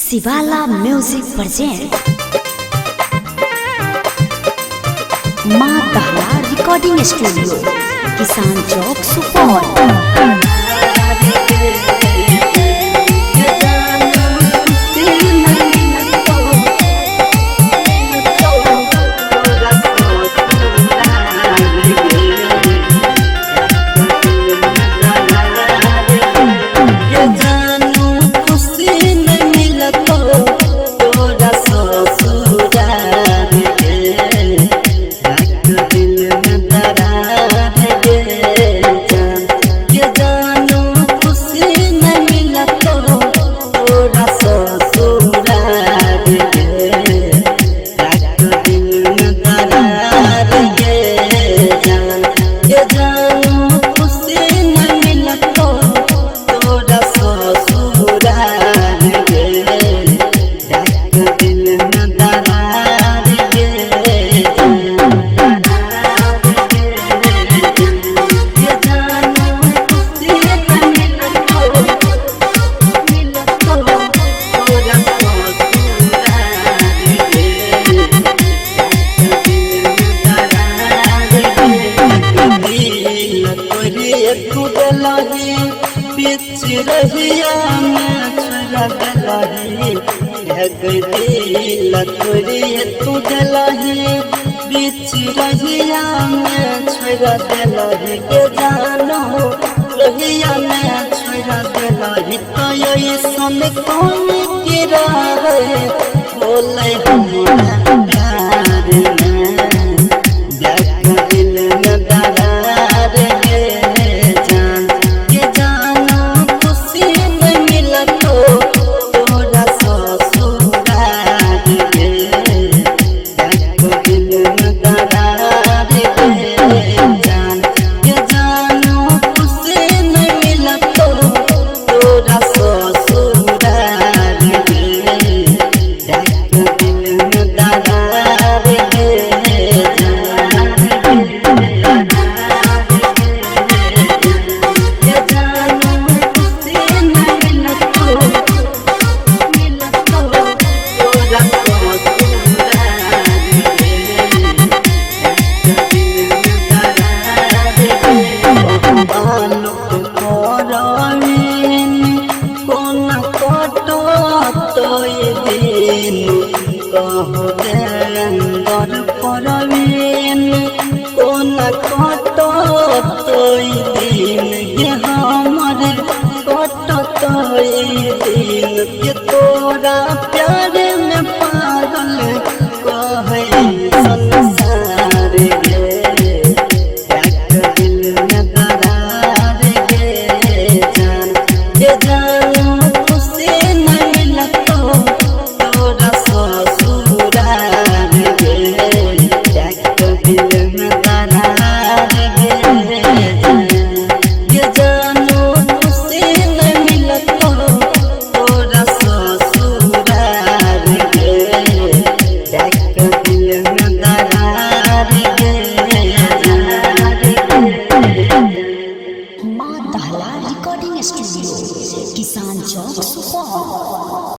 शिवाला music present माँ दहला रिकॉर्डिंग स्टूडियो किसान चौक सुपौल। रहिया में छोड़ा गलही लतोरी तू गलही बीच रहिया में छोड़ा गलही के जानो रहिया में छोड़ा गलही तो ये सन कौन की रहे बोले हमरा प्यार में देख दिल में दरार के जान के जानो खुशी में मिला तो तोरा ससुराल के देख दिल में दरार के जान के जानो खुशी में मिला तो तोरा ससुराल के देख दिल में दरार के तोरा